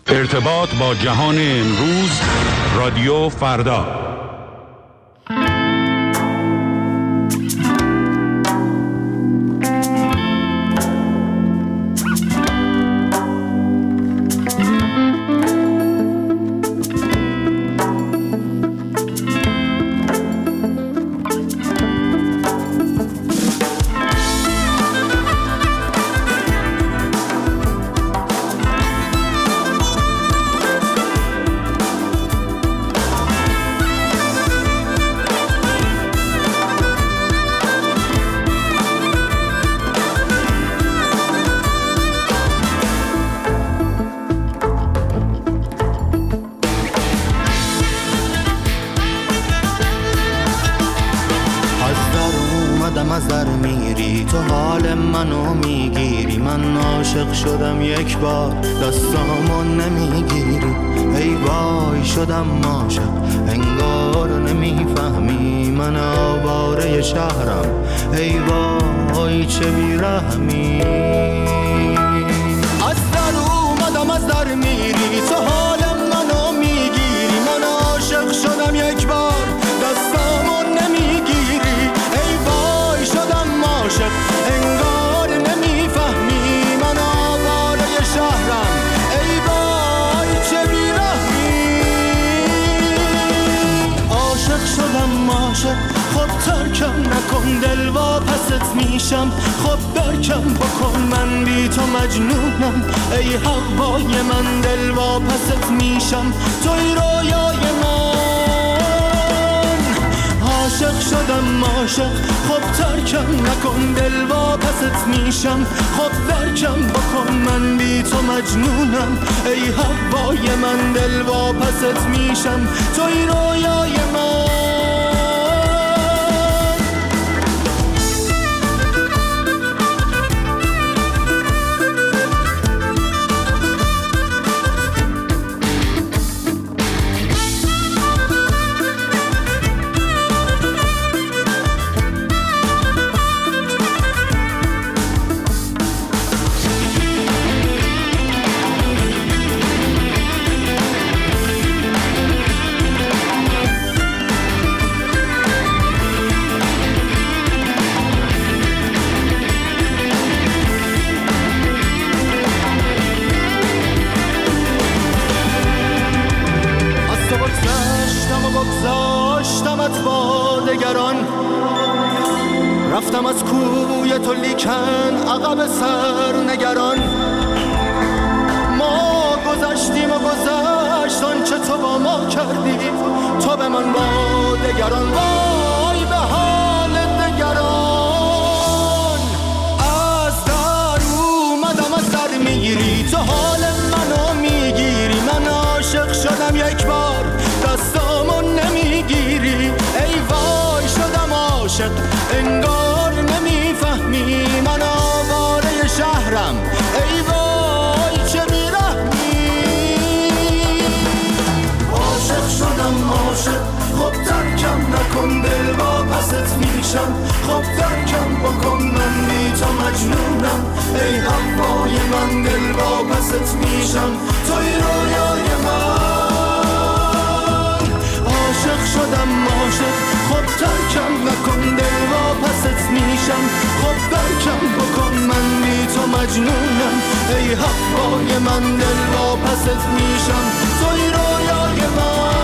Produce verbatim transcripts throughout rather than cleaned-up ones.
ارتباط با جهان امروز، رادیو فردا. از در میری تو حال منو میگیری، من عاشق شدم یک بار دستامو نمیگیری، ای وای شدم عاشق انگار نمیفهمی، من آواره شهرم ای وای چه بیرحمی. از در اومدم از در میری تو حال منو میگیری، من عاشق شدم یک بار دستامو نمیگیری، ای وای شدم عاشق انگار نمیفهمی، من آواره شهرم ای وای چه بیرحمی. عاشق شدم عاشق خب ترکم نکن دل واپست میشم، خب درکم بکن من بی تو مجنونم، ای هوای من دل واپست میشم توی رویای من. عاشق شدم عاشق خب ترکم نکن دل واپست میشم، خب درکم بکن من بی تو مجنونم، ای هوای من دل واپست میشم توی رویای من. رفتم از کوی تو لیکن عقب سر نگران، ما گذشتیم و گذشت آنچه تو با ما کردی، تو به من با دگران، وای به حال دگران. از در اومدم از در میگیری تو حال منو میگیری، من عاشق شدم یک بار دستامو نمیگیری، ای وای شدم عاشق انگار نمیفهمی، من آواره شهرم ای وای چه بیرحمی. عاشق شدم عاشق خب ترکم نکن دل واپست میشم، خب درکم بکن من بی تو مجنونم، ای هوای من دل واپست میشم توی رویای من. عاشق شدم عاشق خب ترکم نکن دل واپست میشم، خب درکم بکن من بی تو مجنونم، ای هوای من دل واپست میشم توی رویای من.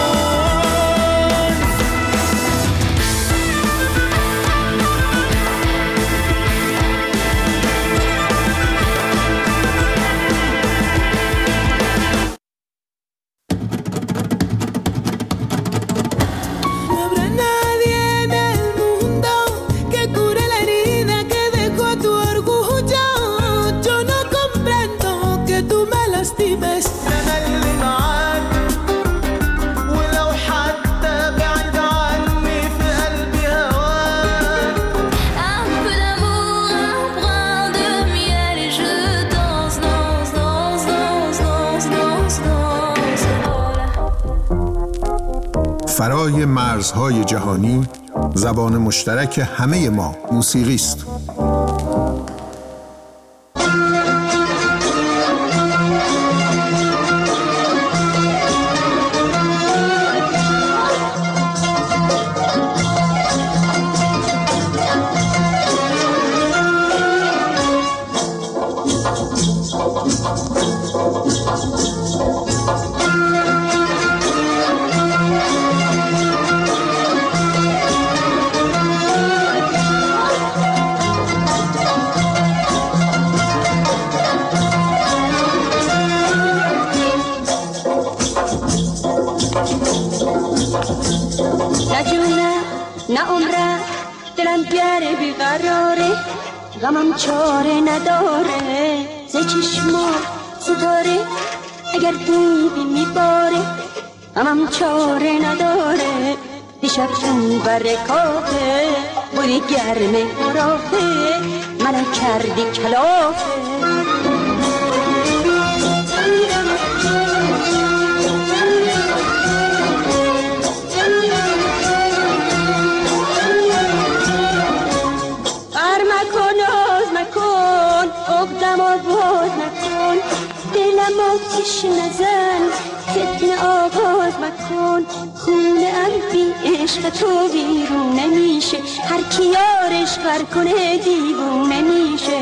فرای مرزهای جهانی، زبان مشترک همه ما موسیقی است. نه عمره دلم گره بیقراره غمم چاره نداره ز چشما ستاره اگر دیدی میباره غمم چاره نداره دیشب چون برکاته بودی گرمه رافه منو کردی کلافه عقدم و باز نکن دلم آتیش نزن فتنه آغاز مکن خونه ام بی عشق تو بیرون نمیشه هر کی یارش غر کنه دیوونه میشه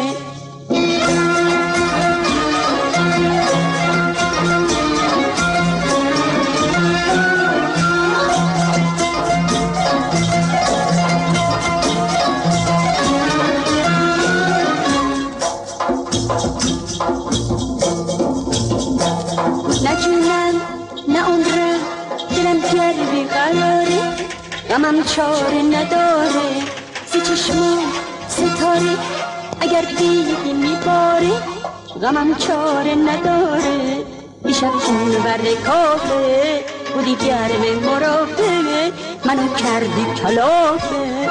غمم چاره نداره سی چشما ستاره اگر دیدی میباره غمم چاره نداره دیشب چون برکافه بودی گرم مرافه منو کردی کلافه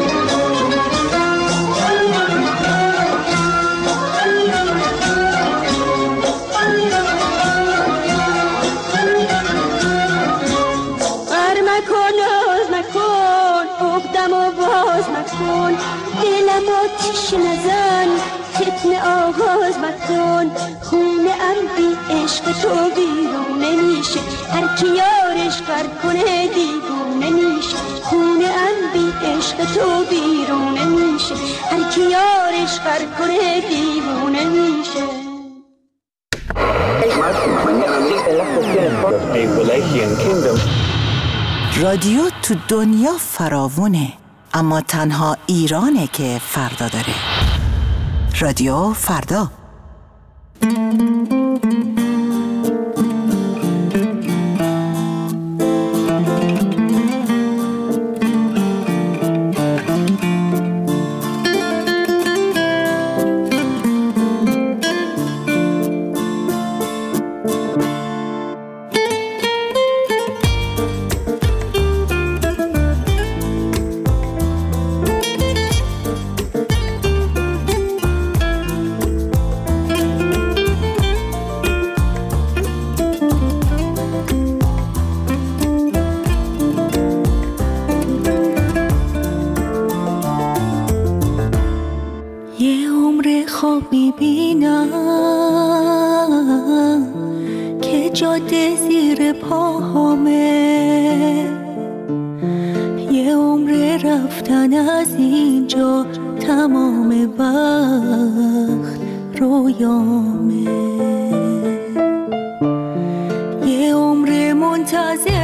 مکن دلم آتیش نزن فتنه آغاز مکن خونه ام بی عشق تو بیرون نمیشه هر کی یارش غر کنه دیوونه میشه خونه ام بی عشق تو بیرون نمیشه هر کی یارش غر کنه دیوونه میشه. رادیو تو دنیا فراوونه اما تنها ایرانه که فردا داره. رادیو فردا. جاده زیر پاهامه، یه عمر رفتن از اینجا تمام وقت رویامه، یه عمر منتظر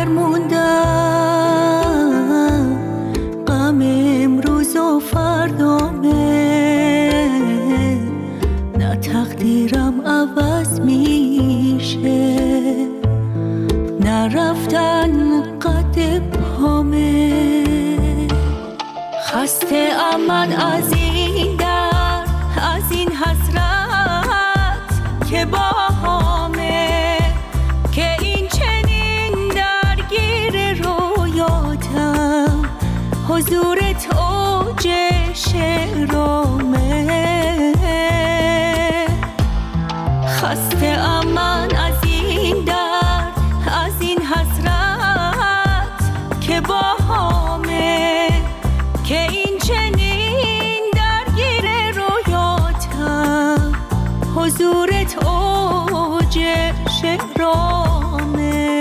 موندم غم امروز و فردامه، نه تقدیرم عوض میشه نه رفتن قد پامه، خسته من از این درد از این حسرت که با همه که این چنین درگیر رویاتم حضورت اوج شعرامه، خسته من از این درد از این حسرت که با همه که این چنین درگیر رویاتم حضورت اوج شعرامه.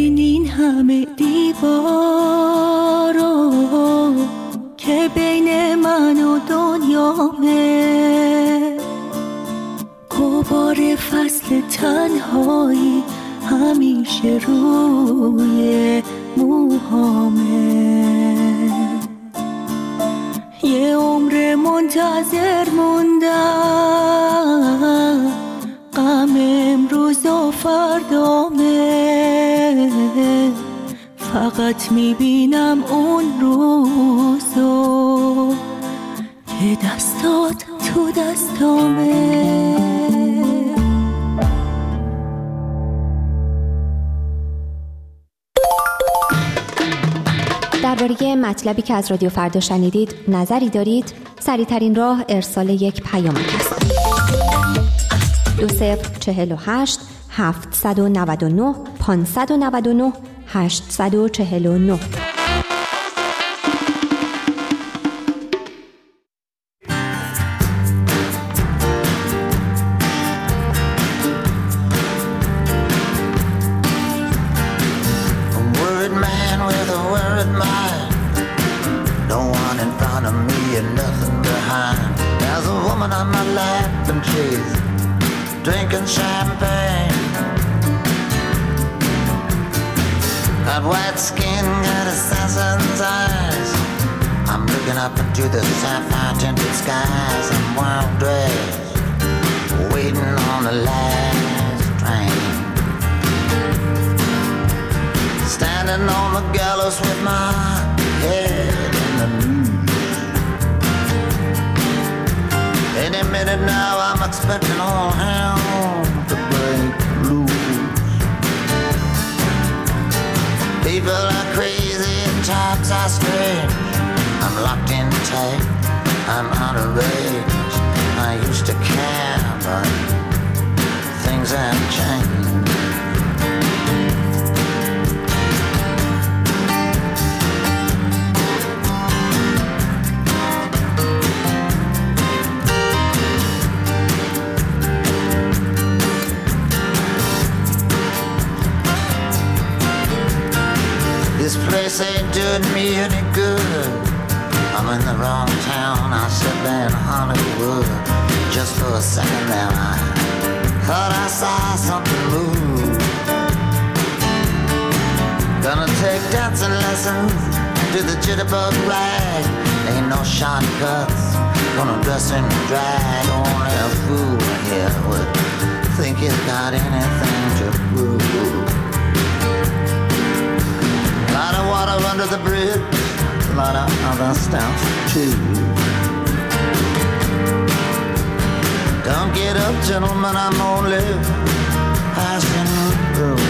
این همه دیوارو که بین من و دنیامه، غبار فصل تنهایی همیشه روی موهامه. یه عمر منتظر موندم، غم امروز و فردامه، فقط میبینم اون روزو که دستات تو دستامه. درباره مطلبی که از رادیو فردا شنیدید نظری دارید؟ سریع‌ترین راه ارسال یک پیامک است. دو صفر چهل و هشت هفتصد و نود و نه پانصد و نود و نه هشتصد و چهل و نه. Drinking champagne, got white skin, got assassin's eyes. I'm looking up into the sapphire tinted skies. I'm well dressed, waiting on the last train. Standing on the gallows with my head in the news. Any minute now I'm expecting all hell to break loose. People are crazy and times are strange. I'm locked in tight, I'm out of range. I used to care, but things have changed. This place ain't doing me any good. I'm in the wrong town, I should be in Hollywood. Just for a second there I thought I saw something move. Gonna take dancing lessons to the jitterbug rag. Ain't no shortcuts, gonna dress in drag. Only a fool here would think he's got anything to prove. A lot of water under the bridge, a lot of other stuff too. Don't get up, gentlemen, I'm only passing through.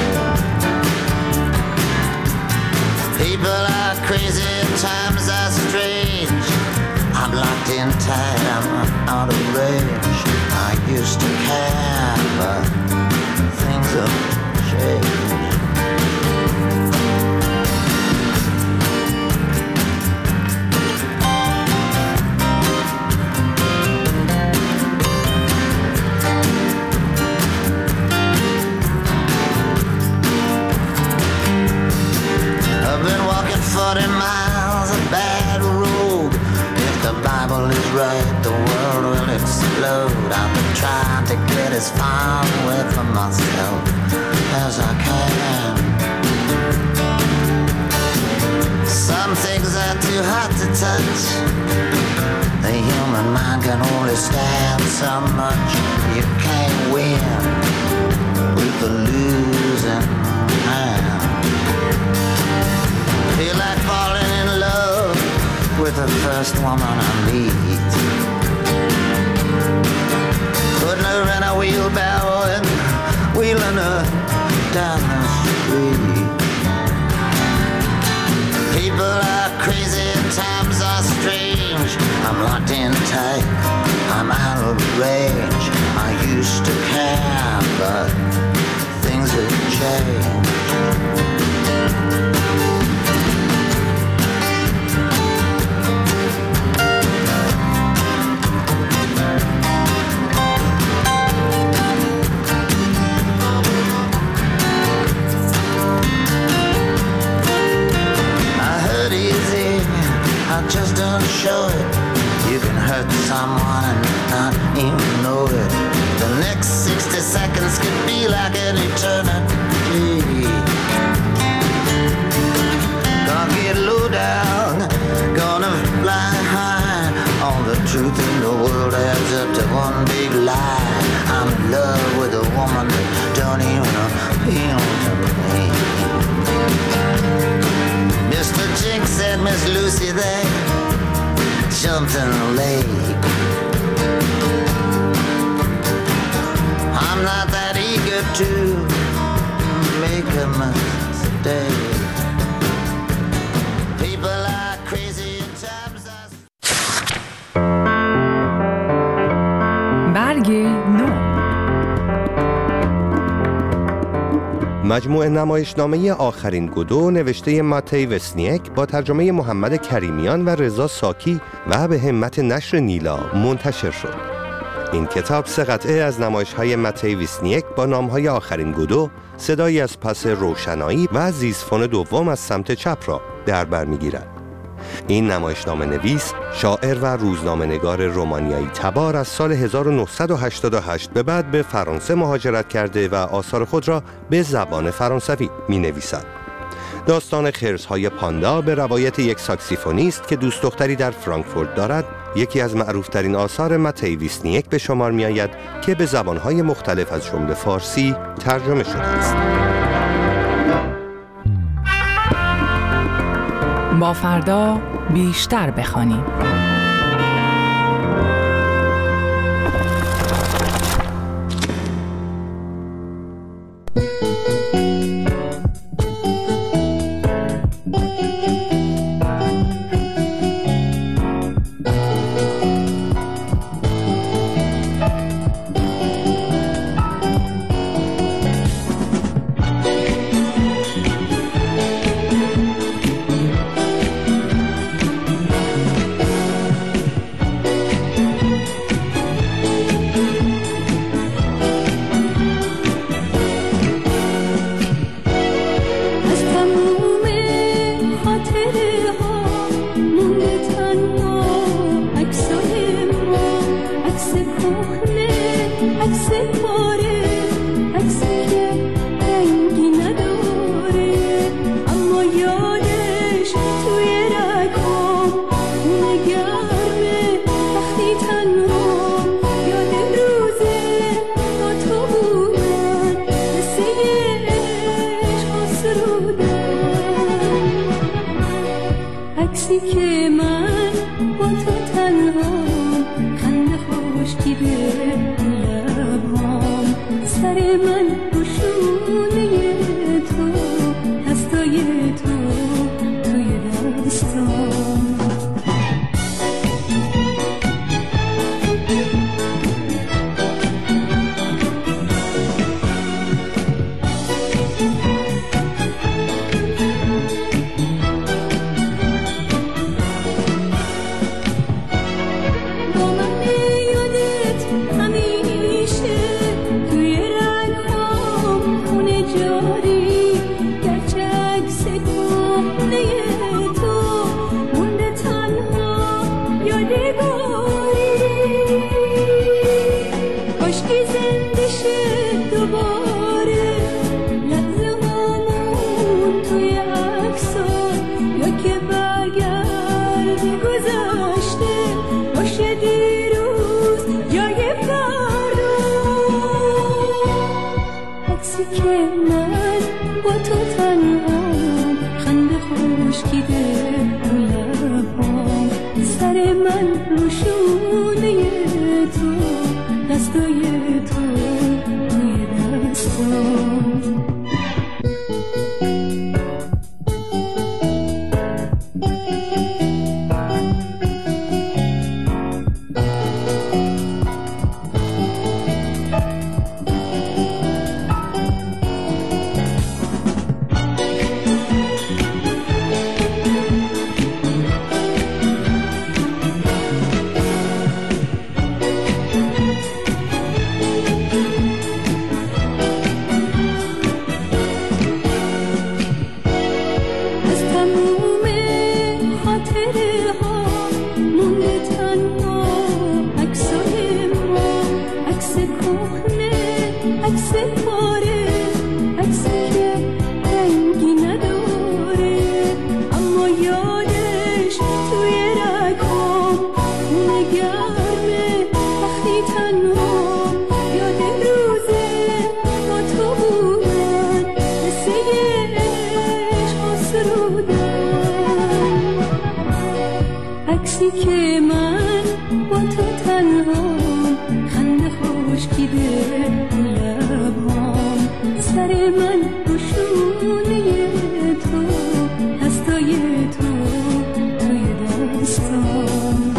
People are crazy, times are strange. I'm locked in tight, I'm out of range. I used to care, but things have changed. forty miles of bad road. If the Bible is right, the world will explode. I've been trying to get as far away from myself as I can. Some things are too hot to touch. The human mind can only stand so much. You can't win with the losing hand. Feel like falling in love with the first woman I meet. Putting her in a wheelbarrow and wheeling her down the street. People are crazy and times are strange. I'm locked in tight, I'm out of range. I used to care, but things have changed. you there, jumped in the lake. I'm not that eager to make a mistake. People are crazy in times. برگ نو. مجموعه نمایشنامه آخرین گودو نوشته ماتی وسنیک با ترجمه محمد کریمیان و رضا ساکی و به همت نشر نیلا منتشر شد. این کتاب سه قطعه از نمایش‌های ماتی وسنیک با نام‌های آخرین گودو، صدایی از پس روشنایی و زیزفون دوم از سمت چپ را در بر می‌گیرد. این نمایشنامه نویس، شاعر و روزنامه‌نگار رومانیایی تبار از سال هزار و نهصد و هشتاد و هشت به بعد به فرانسه مهاجرت کرده و آثار خود را به زبان فرانسوی می‌نویسد. داستان خرس‌های پاندا به روایت یک ساکسیفونیست که دوست دختری در فرانکفورت دارد، یکی از معروفترین آثار ماتی وسنیک به شمار می‌آید که به زبان‌های مختلف از جمله فارسی ترجمه شده است. با فردا بیشتر بخوانیم. عکسی که من با تو تنها خنده خشکیده لبام سر من گشونه تو دستای تو توی دستام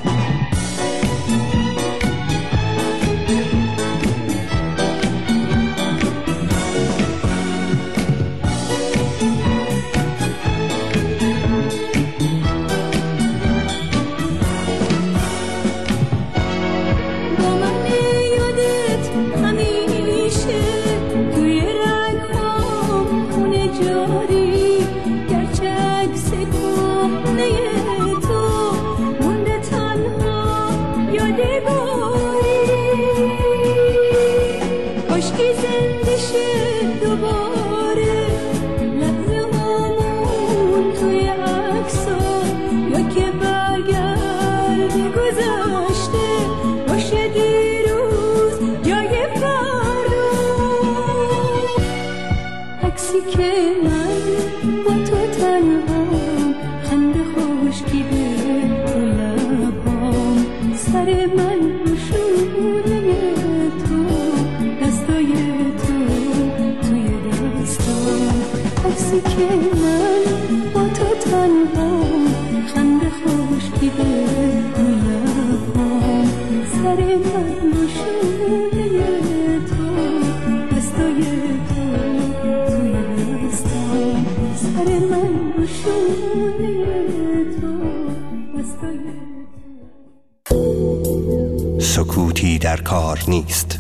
سکوتی در کار نیست.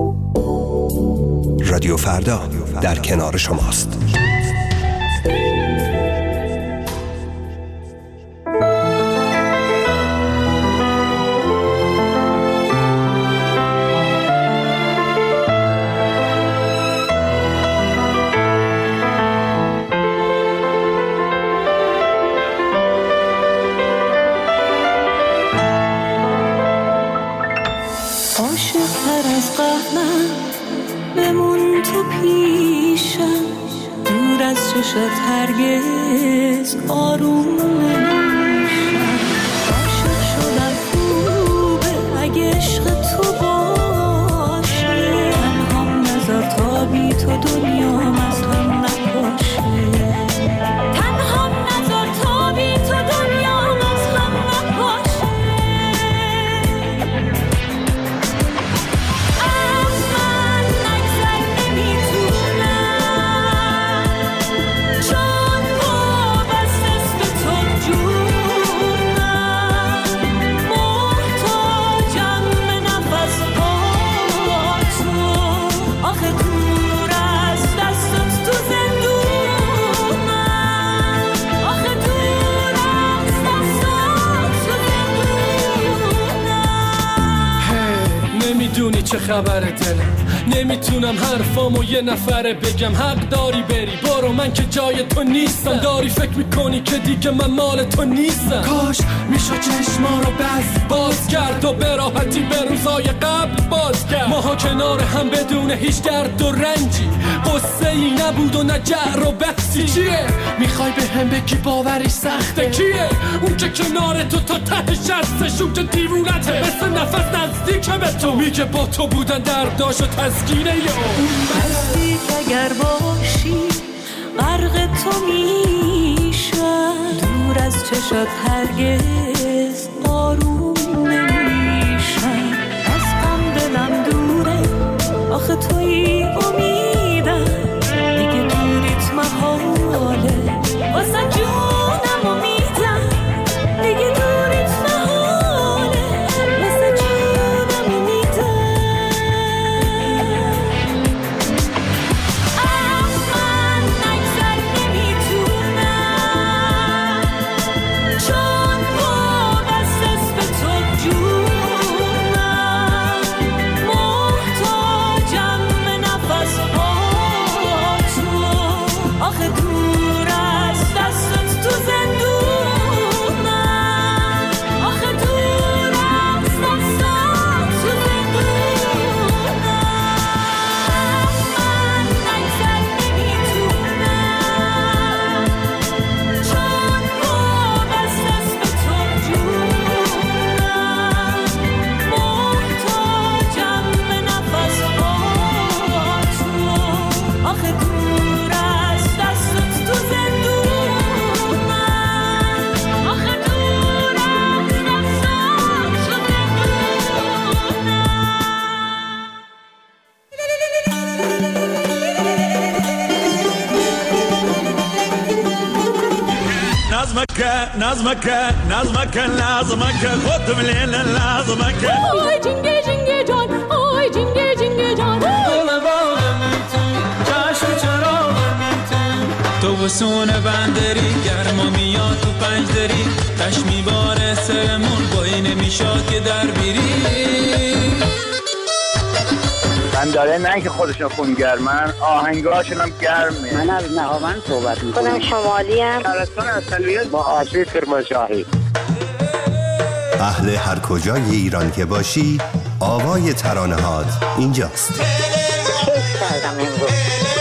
رادیو فردا در کنار شماست. شد هرگز آروم نمیشم عاشق شدم خوبه اگه عشق تو باشه تنهام نذار تا بی تو دنیام از هم نپاشه تنهام نذار تا بی تو دنیام از هم نپاشه از من نگذر نمیتونم چون وابسته به تو جونم محتاجم به نفس با تو آخه دور از دستت تو زندونم آخه دور از دستت تو زندونم نمیدونی چه خبره دلم نمیتونم حرفامو یه نفره بگم حق داری بری برو من که جای تو نیستم داری فکر میکنی که دیگه من مال تو نیستم کاش میشو چشما رو بس باز کرد و به راحتی به روزای قبل باز کرد ماها کنار هم بدون هیچ درد و رنجی قصه ای نبود و نه جعر و بحثی چیه میخوای به هم بگی باوری سخته کیه اون که کنار تو تا ته شستش اون که دیوونته مثل نفس نزدیکه به تو میگه با تو بودن درداش و تسکینه یا بستی اگر باشی غرق تو میشم دور از چشات هرگز آروم نمیشم از غم دلم دوره آخه توی امیدم دیگه دوریت محاله واسه جونم امیدم دیگه دوریت محاله واسه جونم امیدم از من نگذر نمیتونم چون وابسته به تو جونم محتاجم به نفس نظمك نظمك نظمك نظمك خود مليل نظمك آی جنگه جنگه جان آی جنگه جنگه جان گل باغم تو چشم چراغم تو تو وسون بندری گرما میاد تو پنجدری تش میباره سرمون بایی نمیشاد که در بیری من داره نه که خودشون خونگرمن آهنگاشون هم گرمه. من از نهاوند صحبت میکنم. خودم شمالی هم شهرستان اصلیت با آشی کرمانشاهی. اهل هر کجای ایران که باشی آوای ترانه هات اینجاست. کیف کردم امروز.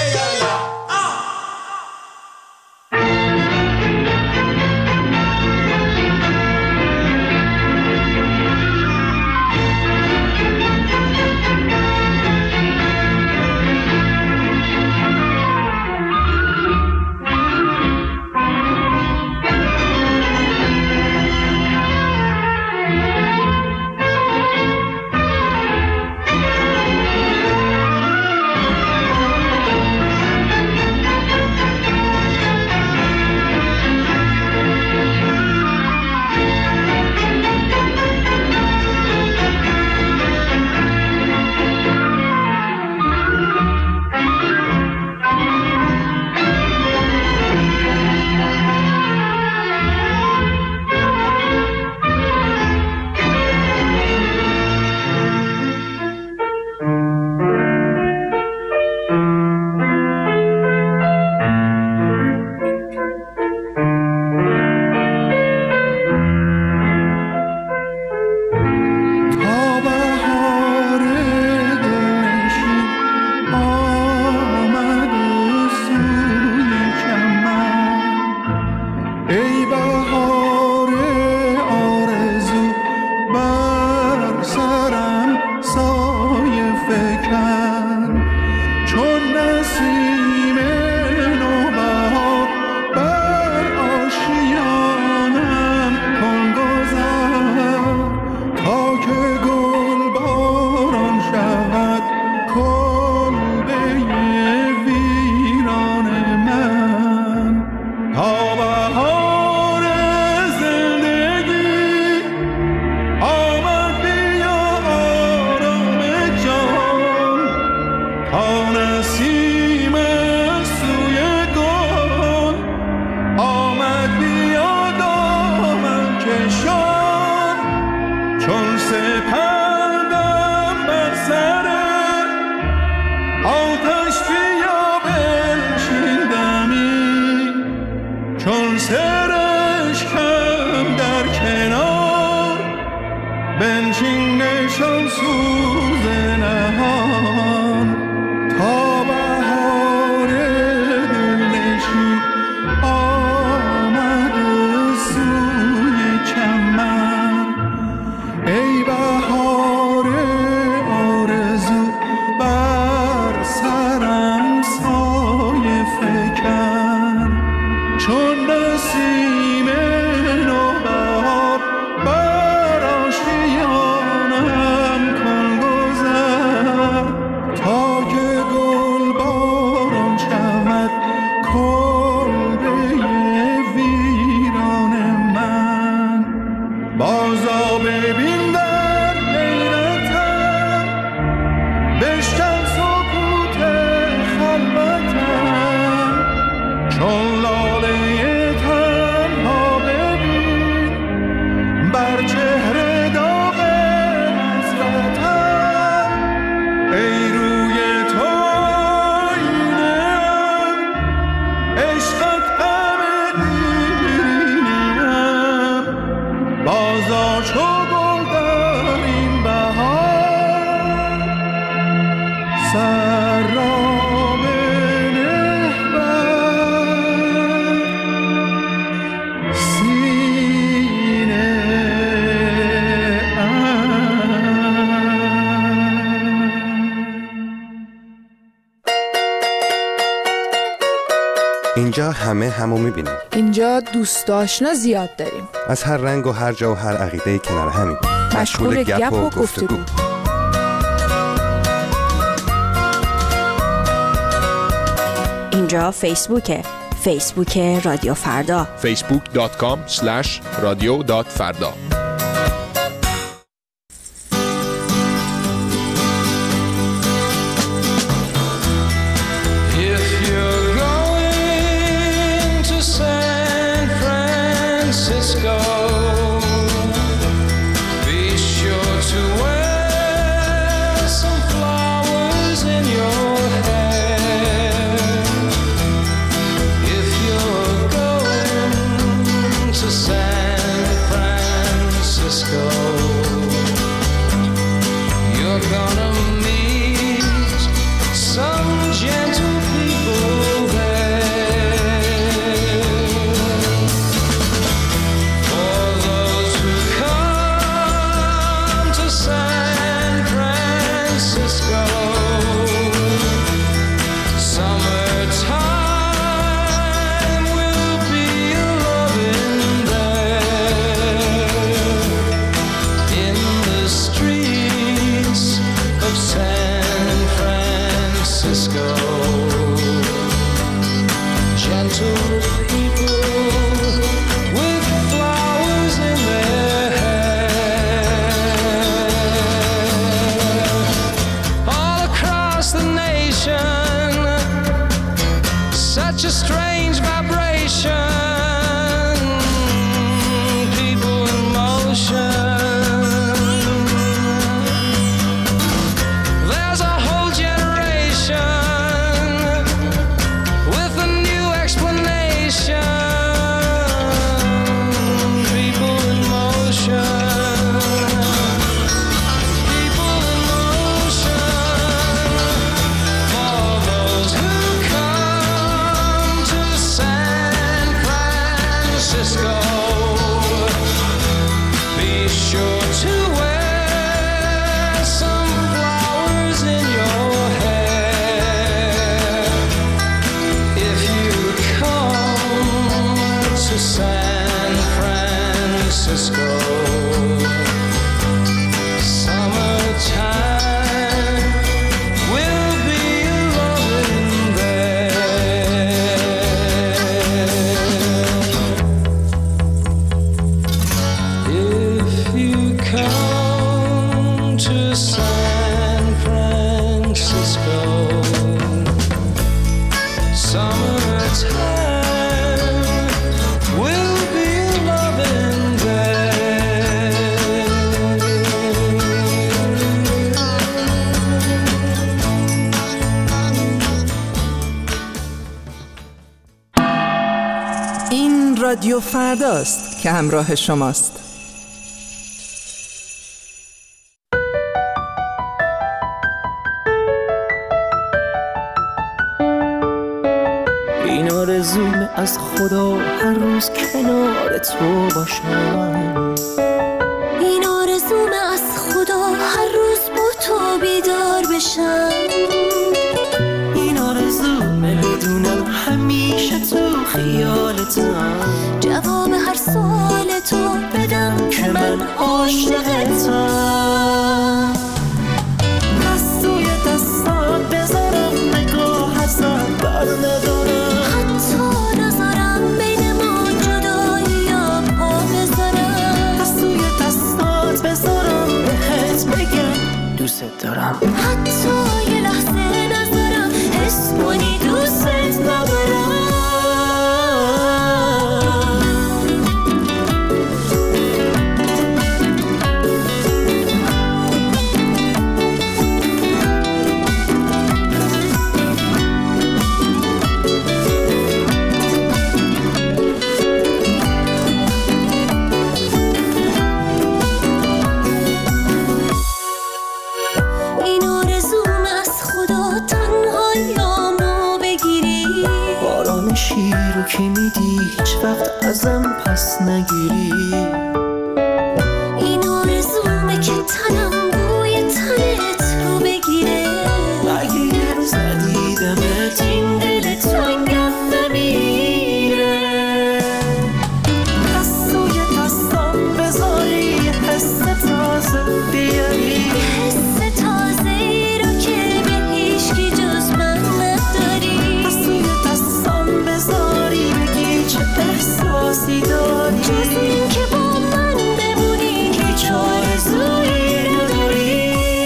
اینجا همه همو میبینیم. اینجا دوست آشنا زیاد داریم. از هر رنگ و هر جا و هر عقیده کنار همیم. مشغول گپ و گفتگو. اینجا فیسبوکه. فیسبوک رادیو فردا فیسبوک دات کام اسلش رادیو دات فردا. رادیو فرداست که همراه شماست. این آرزوم از خدا هر روز کنار تو باشم، این آرزوم از خدا هر روز با تو بیدار بشم، این آرزوم بدونم همیشه تو خیالتم، جواب هر سوال تو بدم که من عاشقتم، دستوی دستات بذارم نگاه ازم بر ندارم، حتی نذارم بین ما جدایی یا پا بذارم، دستوی دستات بذارم بهت بگم دوست دارم، حتی یه لحظه نذارم حس کنی دوست ندارم. شیرو که میدی هیچ وقت ازم پس نگیری، این آرزومه که تنم بوی تنت رو بگیره، اگه یه روز ندیدمت این دل تو انگم نمیره، دستوی دستم بذاری حس تازه بیاری، حس تازه ای رو که به هیچکی جز من نداری، دستوی دستم بذاری احساسی داری جز این که با من بمونی هیچ آرزویی نداری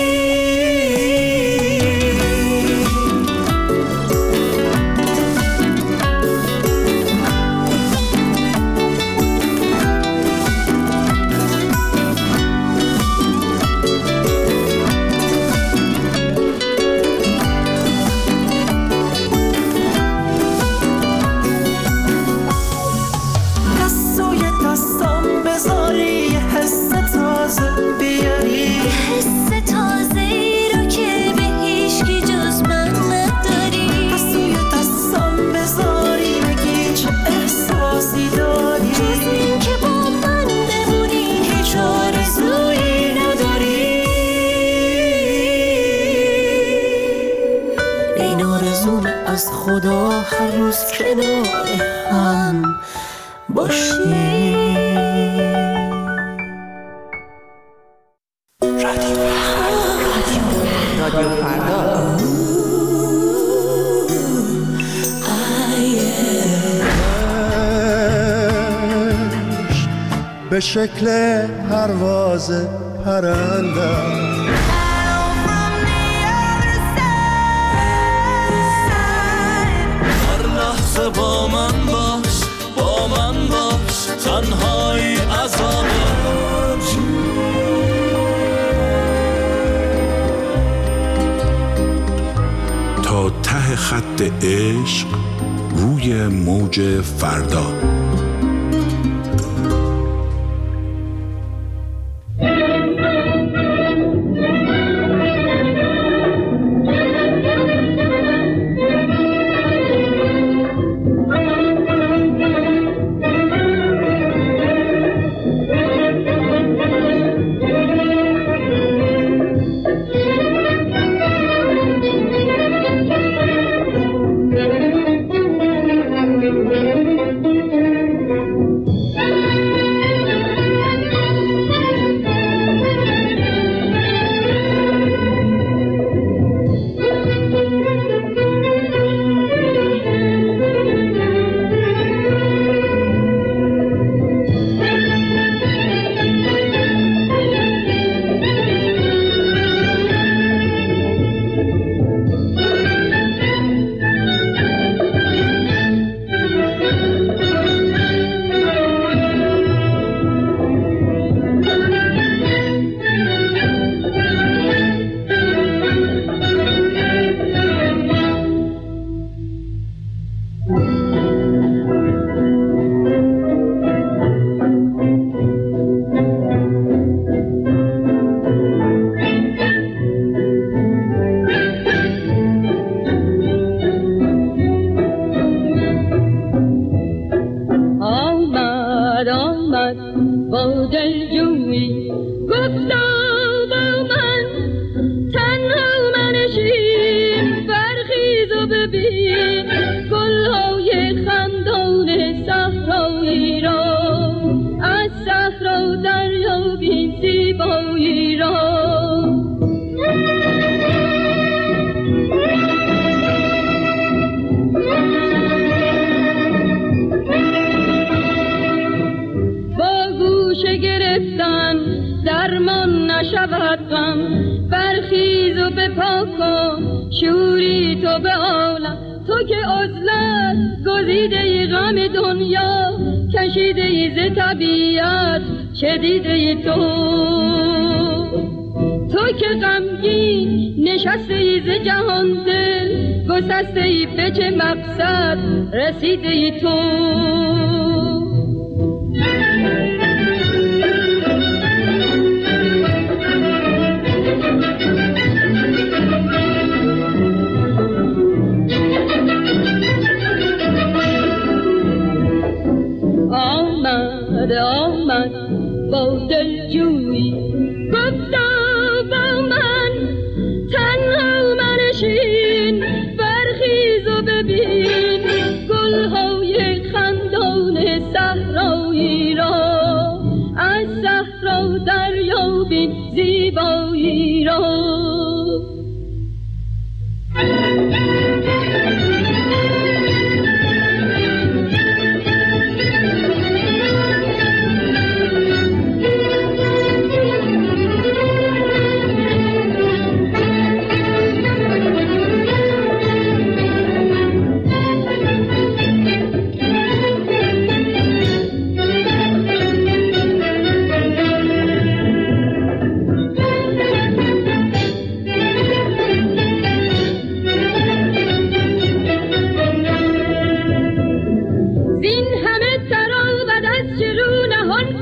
از خدا هر روز کنار هم باشی. رادیو فردا. به شکل پرواز پرنده با من باش با من باش تنهایی عذابه تا ته خط عشق روی موج فردا.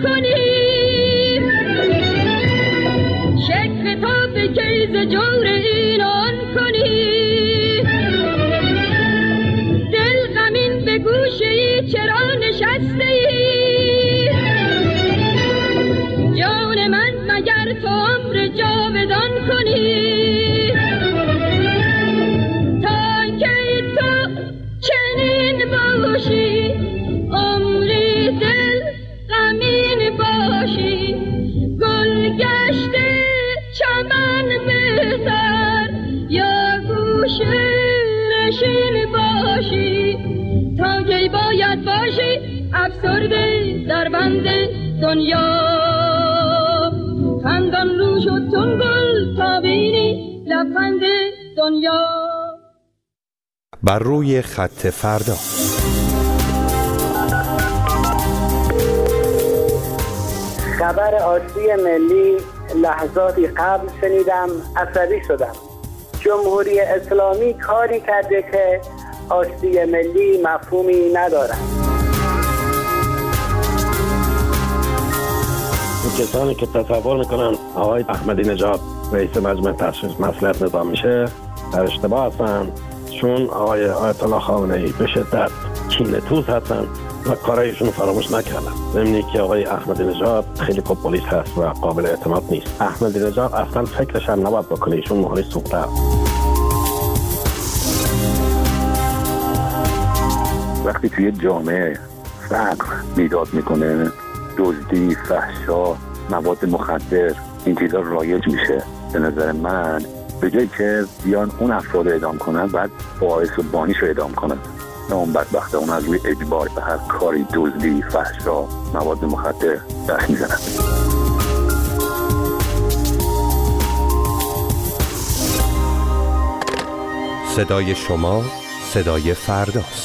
کنی شکل تا به کیز جور اینان کنی دل غمین به گوشه ای چرا نشسته ای جان من مگر تو عمر جاودان کنی تا که تو چنین باشی عمری دل غمین باشی گل گشته چمن بهتر یا گوشه نشین باشی تا کی باید باشی افسرده در بند دنیا خندان رو شد چون گل تا بینی لبخند دنیا. بر روی خط فردا. خبر آشتی ملی لحظاتی قبل شنیدم، عصبی شدم. جمهوری اسلامی کاری کرده که آشتی ملی مفهومی ندارد. کسانی که تصور میکنن آقای احمدی نژاد رئیس مجمع تشخیص مصلحت نظام میشه در اشتباه هستن، چون آقای آیت الله خامنه‌ای به شدت کینه توز هستن و کارایشون فراموش نکردن. ضمن که آقای احمدی نژاد خیلی پوپولیست هست و قابل اعتماد نیست. احمدی نژاد اصلا فکرش هم نباید بکنه، ایشون مهاری سوخته است. وقتی توی جامعه فقر بیداد میکنه، دزدی، فحشا، مواد مخدر، این چیزا رایج میشه، به نظر من به جایی که بیان اون افراد اعدام کنن بعد باعث و بانیش رو اعدام کنن، نه اون بدبخته اون از روی اجبار به هر کاری، دزدی، فحشا، مواد مخدر دست میزنن. صدای شما صدای فرداست.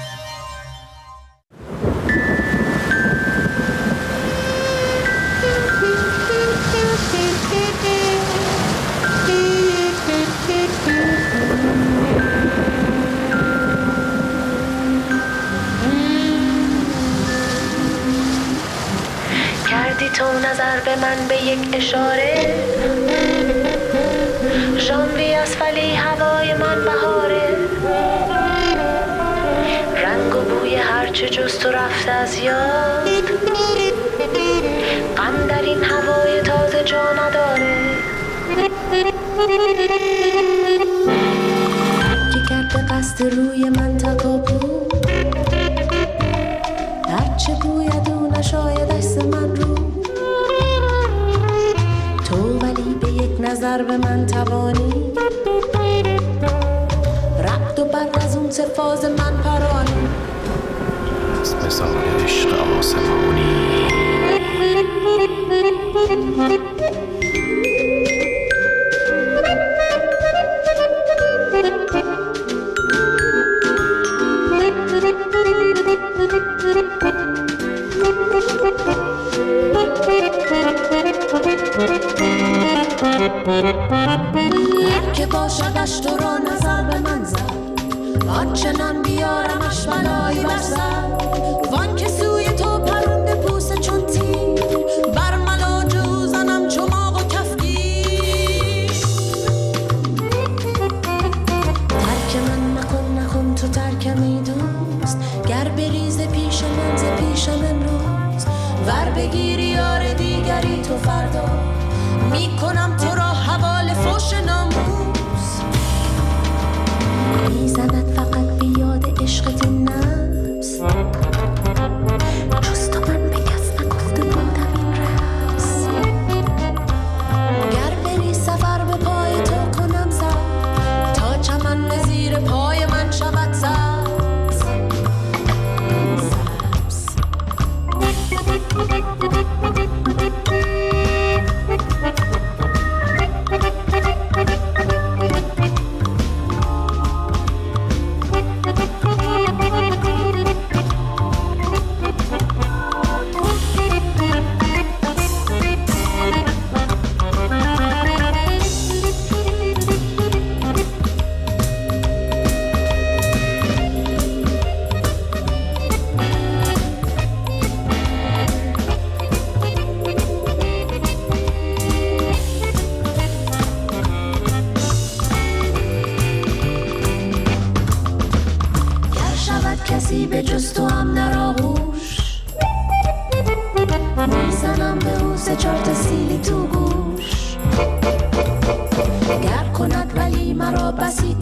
تو نظر به من به یک اشاره ژانویه است ولی هوای من بهاره رنگ و بوی هرچه جز تو رفته از یاد غم در این هوای تازه جا نداره که کرده قصد روی من تکاپو هرچه بوید او نشاید عکس من رو ولی به یک نظر به من توانی ربط و برق از اون تفاز من پرانی از مثال عشق آسمانی هر که باشدش تو را نظر به من زد آنچنان بیارمش بلایی بر سر وان که سوی تو پرنده بوسه چون تیر بر ملاج او زنم چماق و کفگیر ترک من نکن نکن تو ترکمی دوست گر بریز پیش من ز پیش من روز ور بگیری یار دیگری تو فردا میکنم تو را حوال فوش ناموس میزند فقط بیاد عشقت این نفس جز تو من به کس نگفته بودم این رقص گر بری سفر به پای تو کنم سر تا چمن به زیر پای من شود سبز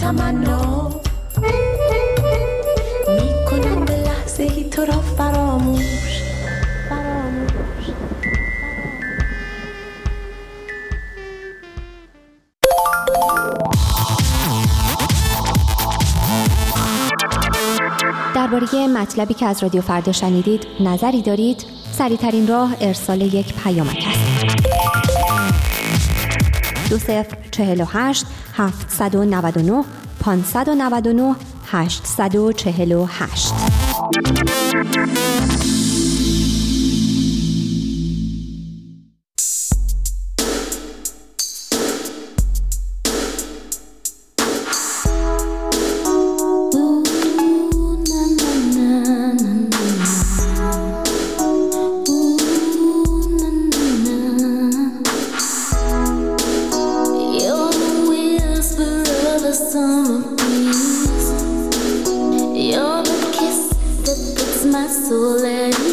تمنا میکنم به لحظه ای تو را فراموش فراموش درباره مطلبی که از رادیو فردا شنیدید نظری دارید؟ سریع‌ترین راه ارسال یک پیامک است. دو صفر چهل و هشت هفتصد و نود و نه پانصد و نود و نه هشتصد و چهل و هشت. You're the kiss that puts my soul at ease.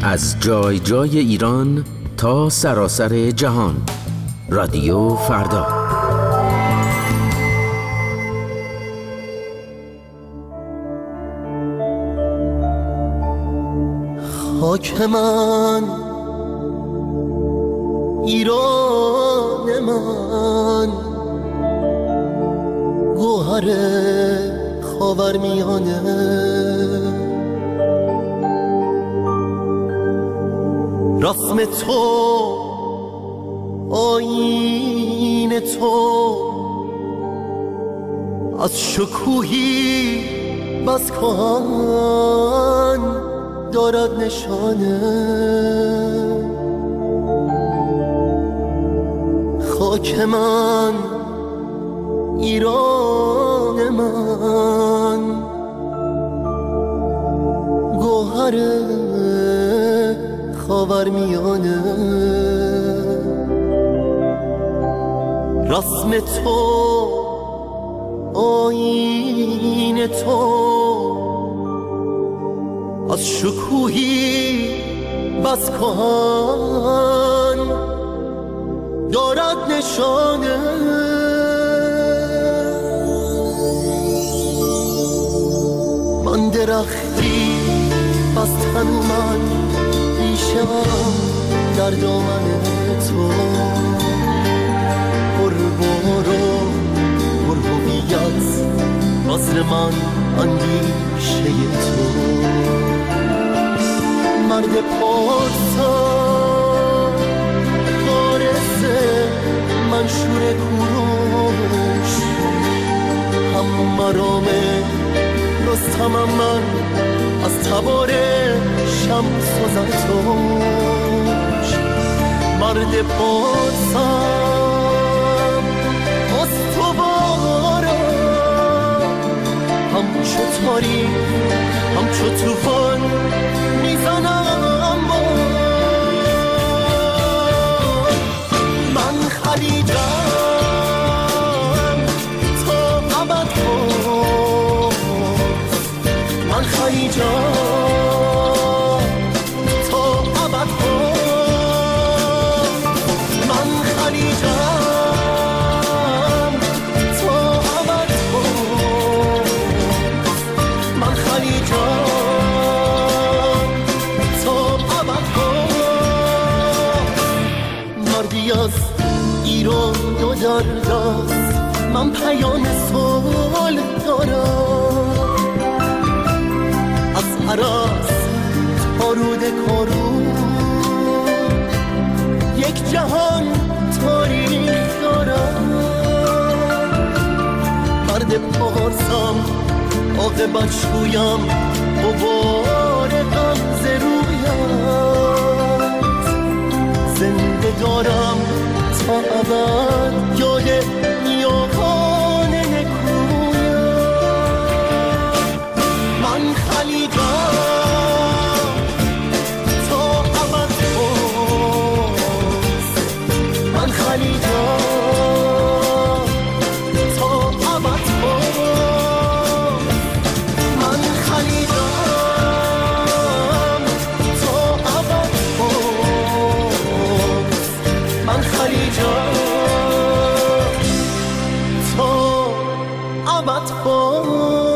از جای جای ایران تا سراسر جهان. رادیو فردا. خاک من، ایران من، گوهر خاورمیانه، رسم تو، آیین تو، از شکوهی بس کهن دارد نشانه. خاک من، ایران من، گوهر خاورمیانه، رسم تو، آیین تو، از شکوهی بس کهن دارد نشانه. من درختی بس تنومن، ریشه‌ام در دامن تو، پر بارو پر هویت، وصل من اندیشه تو. مرد پارسا بارزه، منشور کوروش، هم مرامه رستمم من، از تبار شمس و زرتوش. مرد پارسا استوارا، همچو تاریخ همچو توفان میزنم با من. خلیجم تا ابد باز، من خلیجم تا ابد باز، من خلیجم تا ابد باز، من خلیجم از ایران دو در دست، من پیام صلح دارم. از هراس تا رود کارون، یک جهان تاریخ دارم. مرد پارسم، عاقبت شویم، غبار غمزه رویم، زنده دارم تا ابد یاد نیاکان نکویم. من خلیجم تا ابد باز، من خلیجم تا ابد باز، من خلیجم تا ابد باز، من خلیجم تا ابد باز.